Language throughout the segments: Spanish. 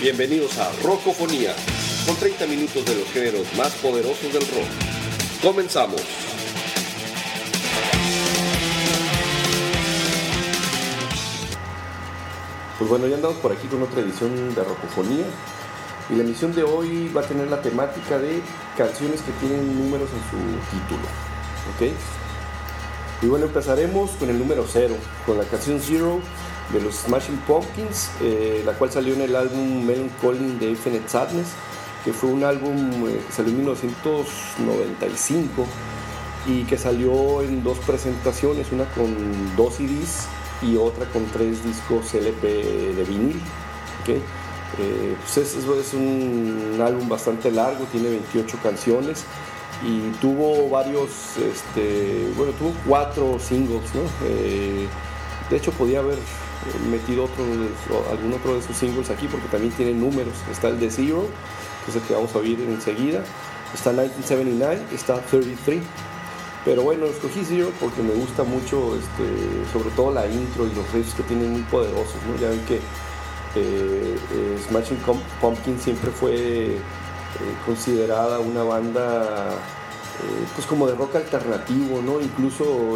Bienvenidos a Rockofonía, con 30 minutos de los géneros más poderosos del rock. Comenzamos. Pues bueno, ya andamos por aquí con otra edición de Rockofonía. Y la emisión de hoy va a tener la temática de canciones que tienen números en su título. ¿Ok? Y bueno, empezaremos con el número 0, con la canción Zero de los Smashing Pumpkins, la cual salió en el álbum Melancholy de Infinite Sadness, que fue un álbum que salió en 1995 y que salió en dos presentaciones, una con 2 CDs y otra con 3 discos LP de vinil. ¿Okay? Pues es un álbum bastante largo, tiene 28 canciones y tuvo varios, tuvo 4 singles, ¿no? De hecho podía haber metido algún otro de sus singles aquí porque también tiene números. Está el de Zero, que es el que vamos a oír enseguida, está 1979, está 33, pero bueno, escogí Zero porque me gusta mucho, sobre todo la intro y los riffs que tienen muy poderosos, ¿no? Ya ven que Smashing Pumpkins siempre fue considerada una banda pues como de rock alternativo, ¿no? Incluso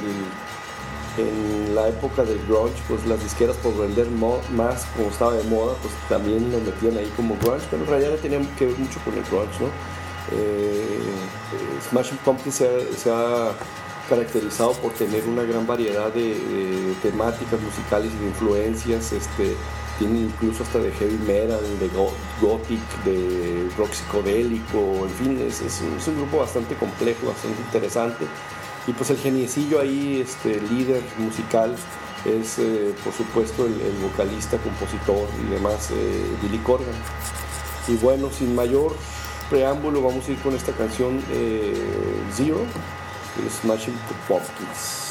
en la época del grunge, pues las disqueras, por vender más como estaba de moda, pues también lo metían ahí como grunge, pero en realidad no tenían que ver mucho con el grunge, ¿no? Smashing Pumpkins se ha caracterizado por tener una gran variedad de temáticas musicales y de influencias. Tiene incluso hasta de heavy metal, de gothic, de rock psicodélico, en fin, es un grupo bastante complejo, bastante interesante. Y pues el geniecillo ahí, líder musical, es por supuesto el vocalista, compositor y demás, Billy Corgan. Y bueno, sin mayor preámbulo, vamos a ir con esta canción Zero, de Smashing Pumpkins.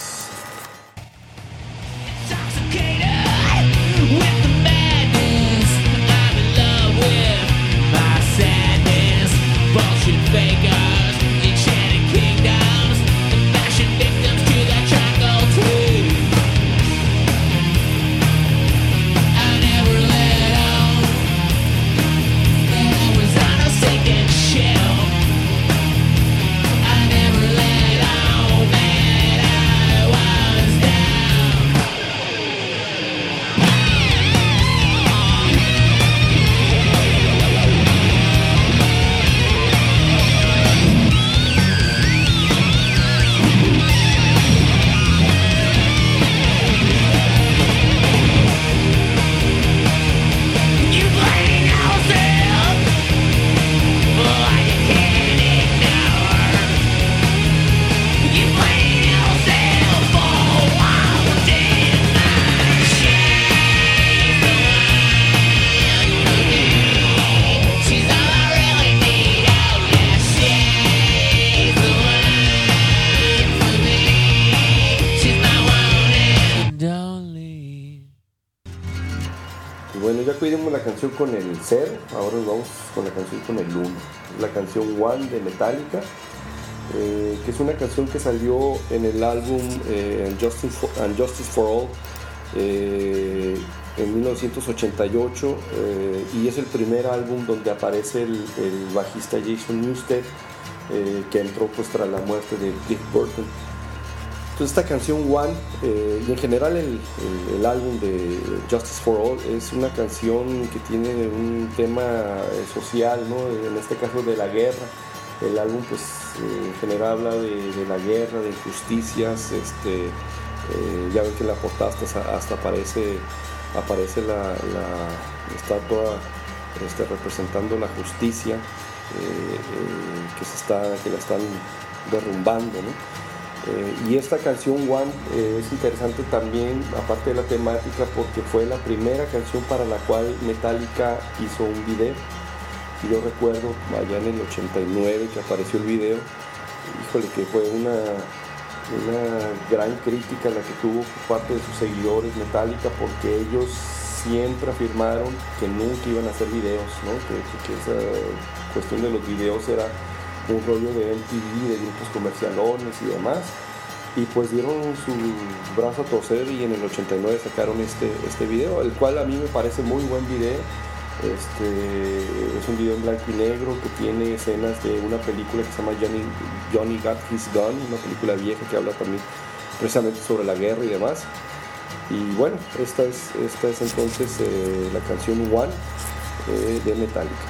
La canción con el 0, ahora nos vamos con la canción con el 1, la canción One de Metallica, que es una canción que salió en el álbum Justice for All en 1988, y es el primer álbum donde aparece el bajista Jason Newsted, que entró pues tras la muerte de Cliff Burton. Entonces esta canción One, y en general el álbum de Justice for All, es una canción que tiene un tema social, ¿no? En este caso de la guerra. El álbum pues en general habla de la guerra, de injusticias. Ya ven que en la portada hasta aparece la estatua representando la justicia, que la están derrumbando, ¿no? Y esta canción One es interesante también, aparte de la temática, porque fue la primera canción para la cual Metallica hizo un video. Y yo recuerdo allá en el 89 que apareció el video, híjole, que fue una gran crítica la que tuvo por parte de sus seguidores Metallica, porque ellos siempre afirmaron que nunca iban a hacer videos, ¿no? Que esa cuestión de los videos era un rollo de MTV, de grupos comercialones y demás, y pues dieron su brazo a torcer y en el 89 sacaron este video, el cual a mí me parece muy buen video. Es un video en blanco y negro que tiene escenas de una película que se llama Johnny Got His Gun, una película vieja que habla también precisamente sobre la guerra y demás. Y bueno, esta es entonces la canción One de Metallica.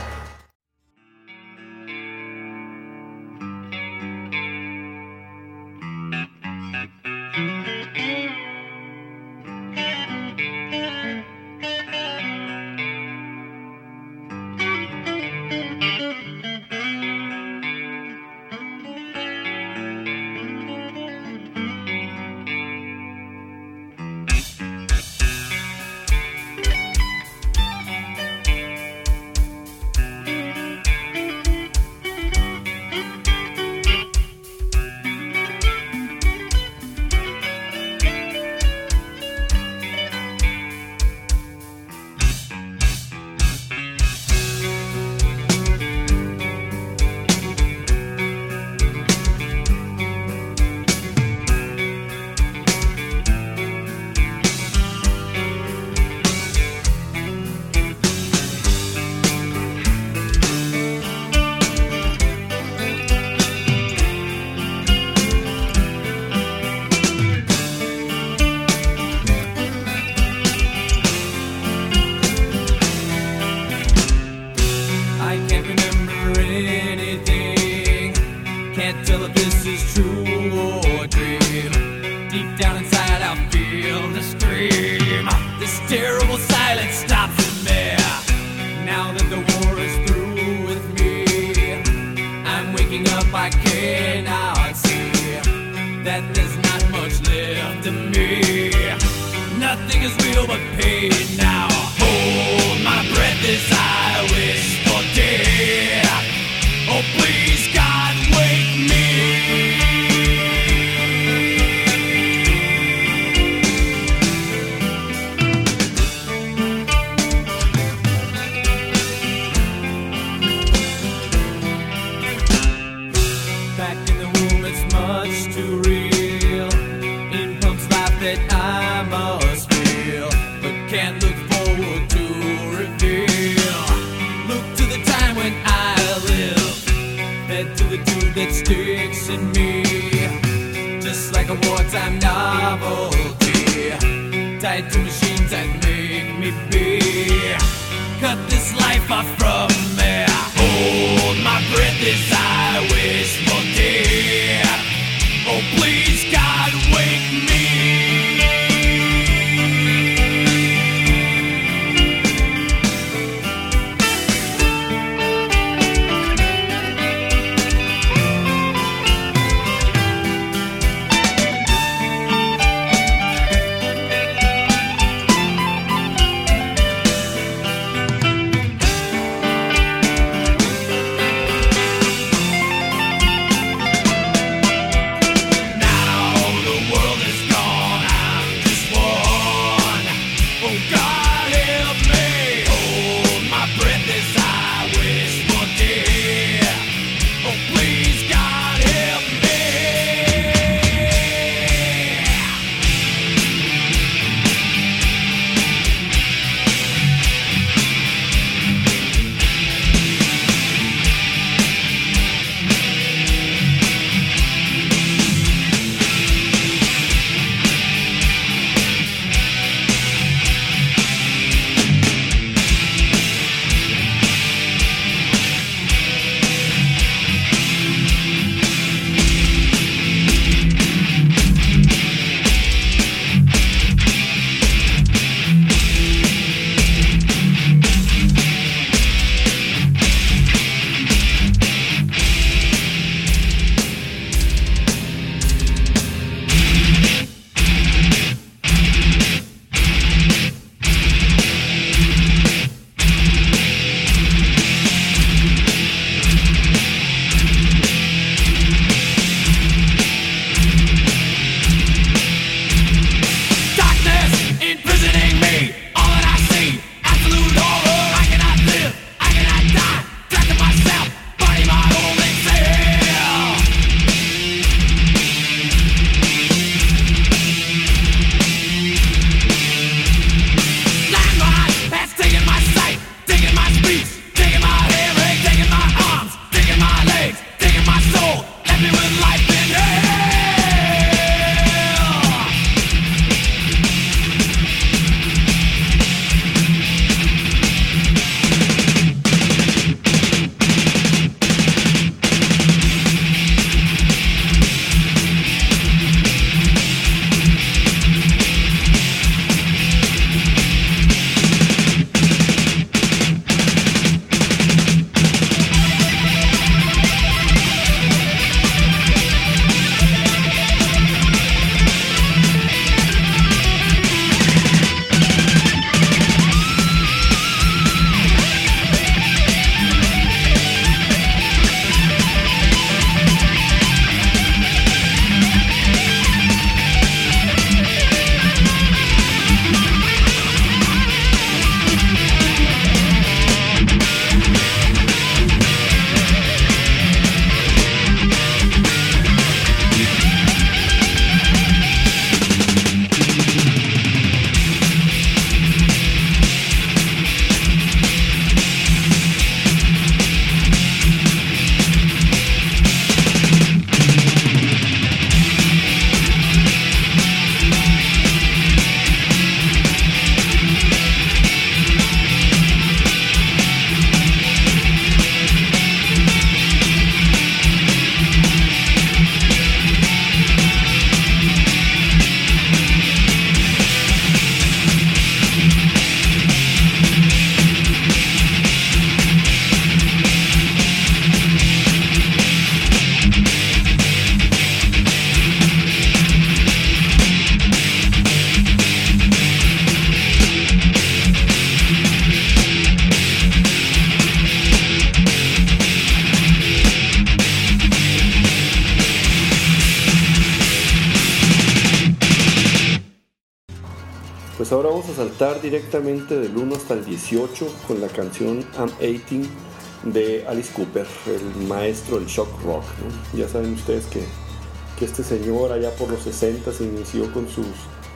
ahora vamos a saltar directamente del 1 hasta el 18 con la canción I'm 18 de Alice Cooper, el maestro del shock rock, ¿no? Ya saben ustedes que este señor allá por los 60 se inició con sus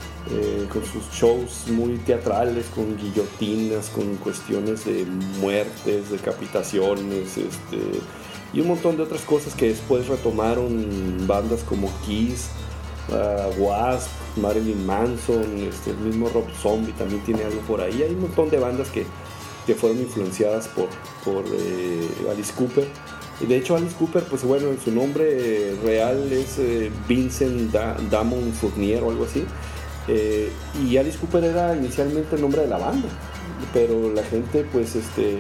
shows muy teatrales, con guillotinas, con cuestiones de muertes, decapitaciones, y un montón de otras cosas que después retomaron bandas como Kiss, Wasp, Marilyn Manson, el mismo Rob Zombie también tiene algo por ahí. Hay un montón de bandas que fueron influenciadas por Alice Cooper. Y de hecho Alice Cooper, pues bueno, su nombre real es Vincent Damon Fournier o algo así. Y Alice Cooper era inicialmente el nombre de la banda, pero la gente pues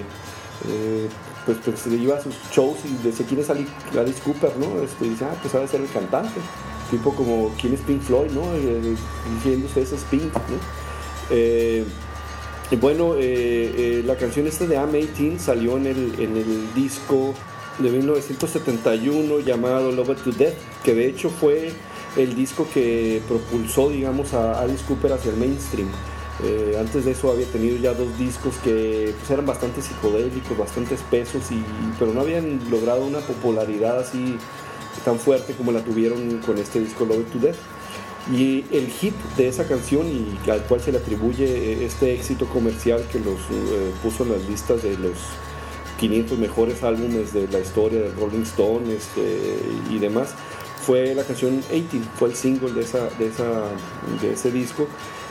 iba a sus shows y decía quién es Alice Cooper, ¿no? Y dice, pues ha de ser el cantante, tipo como quién es Pink Floyd, ¿no? Diciendo ustedes es Pink, ¿no? Y bueno, la canción esta de I'm 18 salió en el disco de 1971 llamado Loved to Death, que de hecho fue el disco que propulsó, digamos, a Alice Cooper hacia el mainstream. Antes de eso había tenido ya 2 discos que pues, eran bastante psicodélicos, bastante espesos, pero no habían logrado una popularidad así tan fuerte como la tuvieron con este disco Loved to Death. Y el hit de esa canción, y al cual se le atribuye este éxito comercial que los puso en las listas de los 500 mejores álbumes de la historia de Rolling Stone y demás, fue la canción 18, fue el single de ese disco.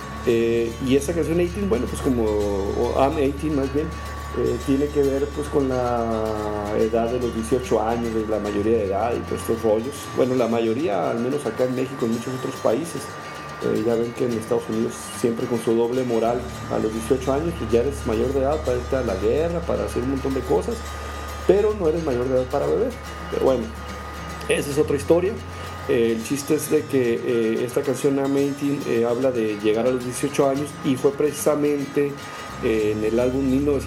Y esa canción 18, bueno, pues como I'm 18 más bien, tiene que ver pues con la edad de los 18 años, de la mayoría de edad y todos estos rollos. Bueno, la mayoría, al menos acá en México, en muchos otros países. Ya ven que en Estados Unidos siempre con su doble moral, a los 18 años pues ya eres mayor de edad para irte a la guerra, para hacer un montón de cosas, pero no eres mayor de edad para beber. Pero bueno, esa es otra historia. El chiste es de que esta canción I'm 18 habla de llegar a los 18 años y fue precisamente en el álbum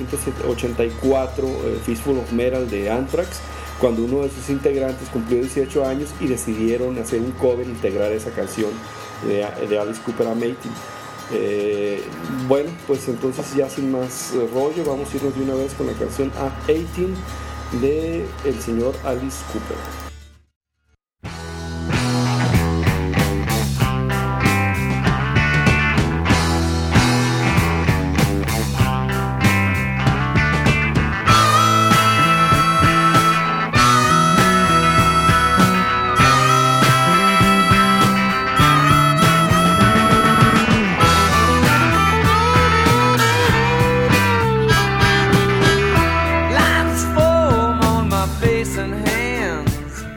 1984 Fistful of Metal de Anthrax, cuando uno de sus integrantes cumplió 18 años y decidieron hacer un cover, integrar esa canción de Alice Cooper I'm 18. Bueno, pues entonces ya sin más rollo, vamos a irnos de una vez con la canción I'm 18 de el señor Alice Cooper. Lines form on my face and hands.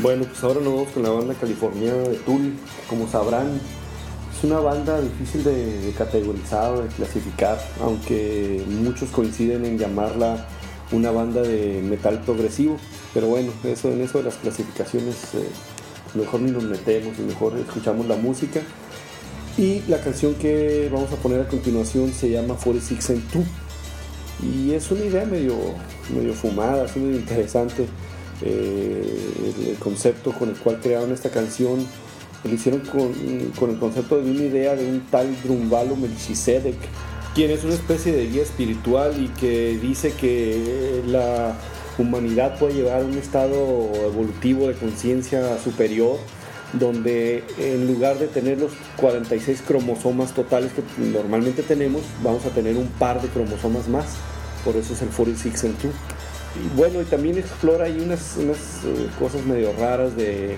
Bueno, pues ahora nos vamos con la banda californiana de Tool. Como sabrán, es una banda difícil de categorizar o de clasificar, aunque muchos coinciden en llamarla una banda de metal progresivo. Pero bueno, en eso de las clasificaciones mejor ni nos metemos y mejor escuchamos la música. Y la canción que vamos a poner a continuación se llama 46 and 2. Y es una idea medio fumada, es medio interesante. El concepto con el cual crearon esta canción lo hicieron con el concepto de una idea de un tal Drunvalo Melchizedek, quien es una especie de guía espiritual y que dice que la humanidad puede llegar a un estado evolutivo de conciencia superior, donde en lugar de tener los 46 cromosomas totales que normalmente tenemos, vamos a tener un par de cromosomas más. Por eso es el 46 and 2. Y bueno, y también explora ahí unas cosas medio raras de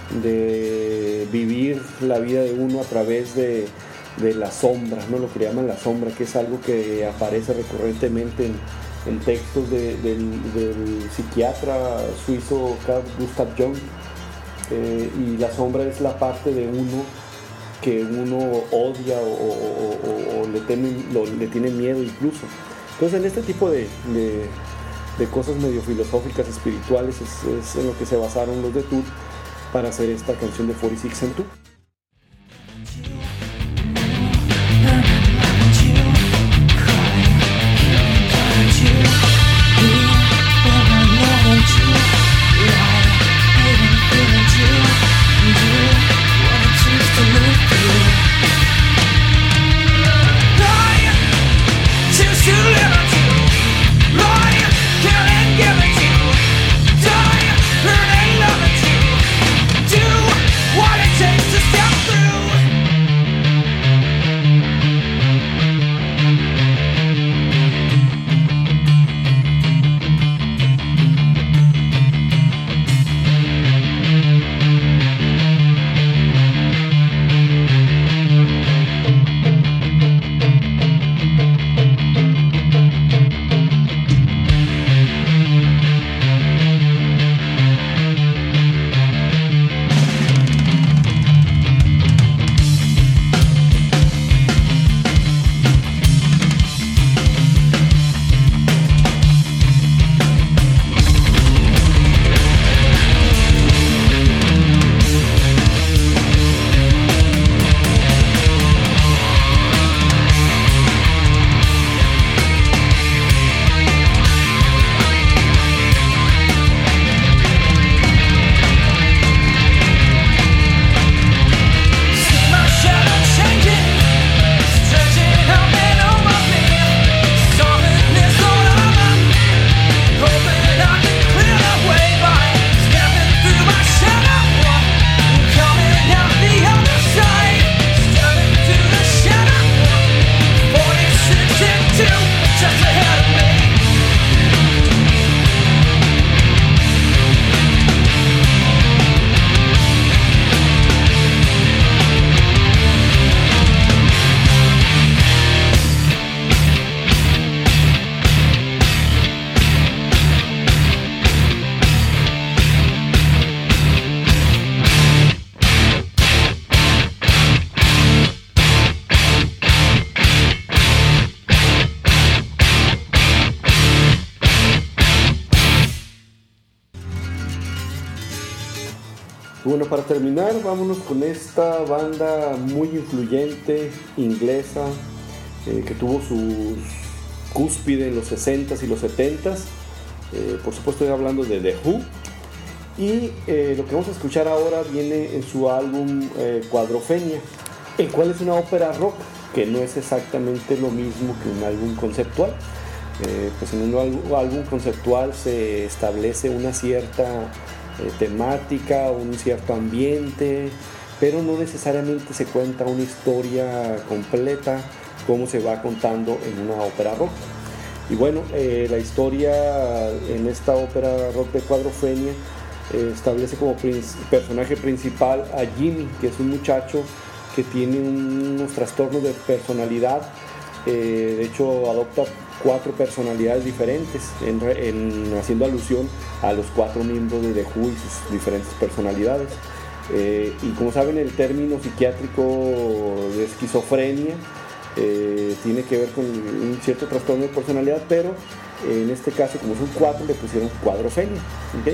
vivir la vida de uno a través de la sombra, ¿no? Lo que le llaman la sombra, que es algo que aparece recurrentemente en textos del psiquiatra suizo Carl Gustav Jung. Y la sombra es la parte de uno que uno odia o le tiene miedo incluso. Entonces, en este tipo de cosas medio filosóficas, espirituales, es en lo que se basaron los de Tool para hacer esta canción de 46 and 2. Bueno, para terminar, vámonos con esta banda muy influyente, inglesa, que tuvo su cúspide en los 60s y los 70s. Por supuesto, estoy hablando de The Who. Y lo que vamos a escuchar ahora viene en su álbum Quadrophenia, el cual es una ópera rock, que no es exactamente lo mismo que un álbum conceptual. Pues en un álbum conceptual se establece una cierta temática, un cierto ambiente, pero no necesariamente se cuenta una historia completa como se va contando en una ópera rock. Y bueno, la historia en esta ópera rock de Quadrophenia establece como personaje principal a Jimmy, que es un muchacho que tiene unos trastornos de personalidad. De hecho, adopta 4 personalidades diferentes, haciendo alusión a los 4 miembros de The Who y sus diferentes personalidades. Y como saben, el término psiquiátrico de esquizofrenia tiene que ver con un cierto trastorno de personalidad, pero en este caso, como son 4, le pusieron cuadrofenia. ¿Okay?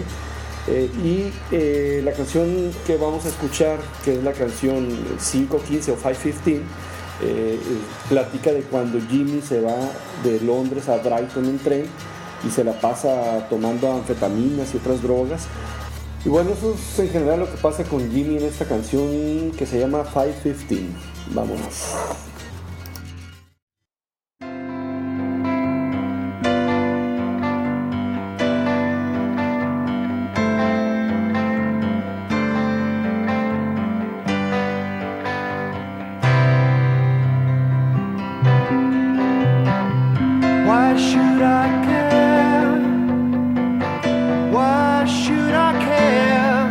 La canción que vamos a escuchar, que es la canción 515 o 515, platica de cuando Jimmy se va de Londres a Brighton en tren y se la pasa tomando anfetaminas y otras drogas. Y bueno, eso es en general lo que pasa con Jimmy en esta canción que se llama 515. Vámonos. Why should I care? Why should I care?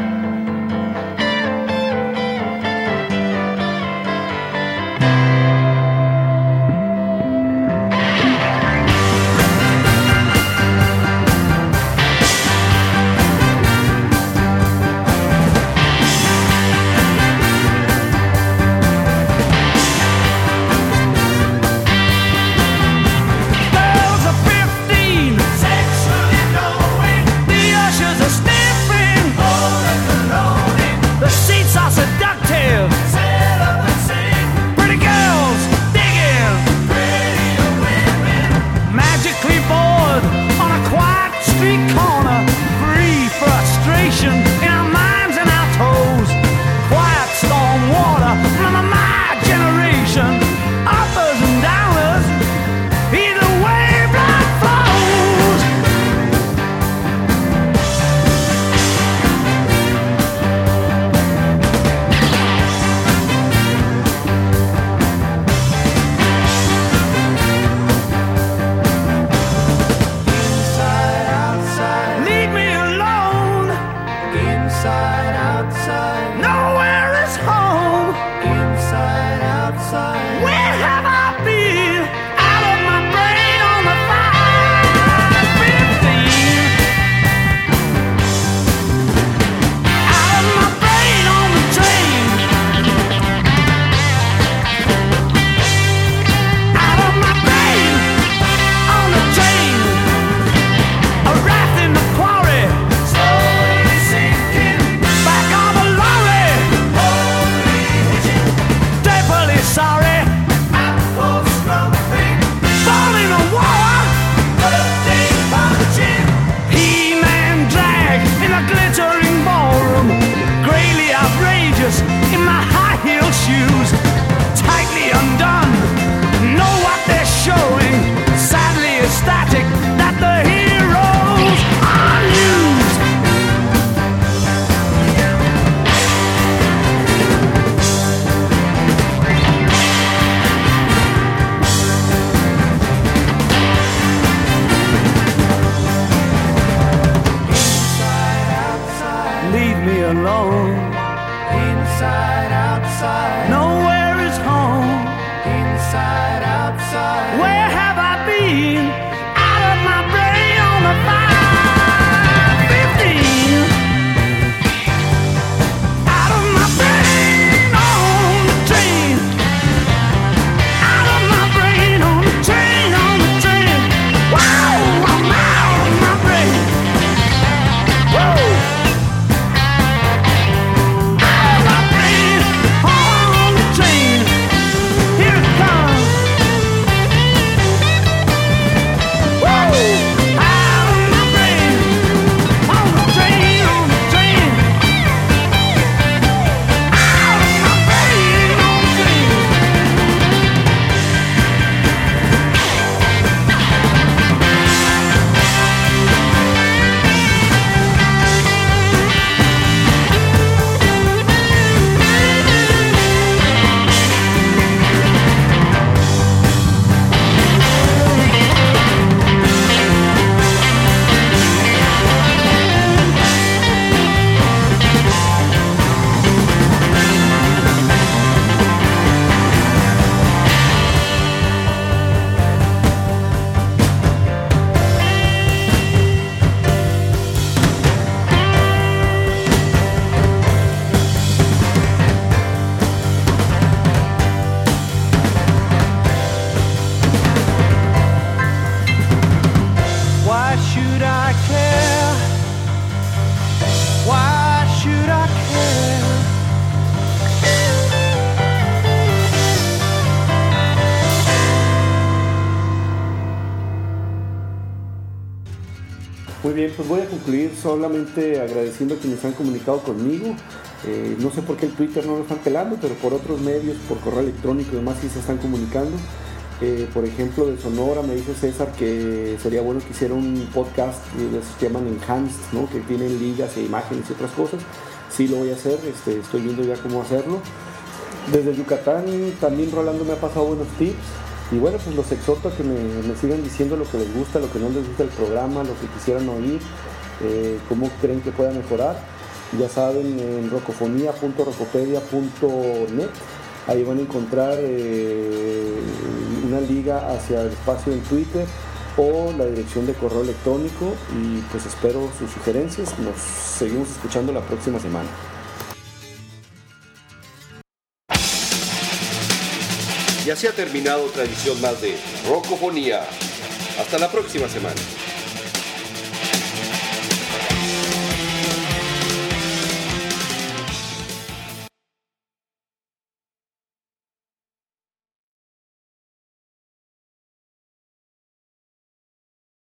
Muy bien, pues voy a concluir solamente agradeciendo a quienes han comunicado conmigo. No sé por qué el Twitter no lo están pelando, pero por otros medios, por correo electrónico y demás sí se están comunicando. Por ejemplo, de Sonora me dice César que sería bueno que hiciera un podcast de esos que llaman Enhanced, ¿no? Que tienen ligas e imágenes y otras cosas. Sí lo voy a hacer, estoy viendo ya cómo hacerlo. Desde Yucatán también Rolando me ha pasado buenos tips. Y bueno, pues los exhorto a que me sigan diciendo lo que les gusta, lo que no les gusta del programa, lo que quisieran oír, cómo creen que pueda mejorar. Ya saben, en rocofonía.rocopedia.net. Ahí van a encontrar una liga hacia el espacio en Twitter o la dirección de correo electrónico y pues espero sus sugerencias. Nos seguimos escuchando la próxima semana. Y así ha terminado otra edición más de Rocofonía. Hasta la próxima semana.